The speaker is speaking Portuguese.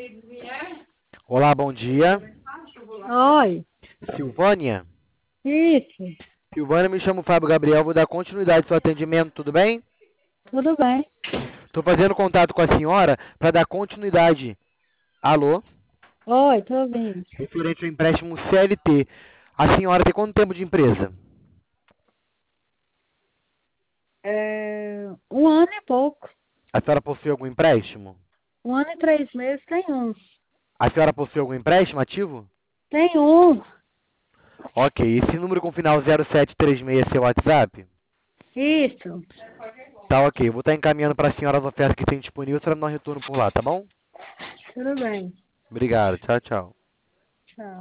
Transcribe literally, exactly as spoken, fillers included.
Olá, bom dia. Oi, Silvânia? isso, Silvânia, me chamo Fábio Gabriel, vou dar continuidade ao seu atendimento, tudo bem? tudo bem. Estou fazendo contato com a senhora para dar continuidade. Alô? Oi, tô ouvindo. Referente ao empréstimo C L T. A senhora tem quanto tempo de empresa? É, um ano e pouco. A senhora possui algum empréstimo? Um ano e três meses tem um. A senhora possui algum empréstimo ativo? Tem um. Ok, esse número com final zero sete três seis é seu WhatsApp? Isso, Tá ok, vou estar encaminhando para a senhora as ofertas que tem disponível, a senhora me dá um retorno por lá, tá bom? tudo bem. Obrigado, tchau, tchau.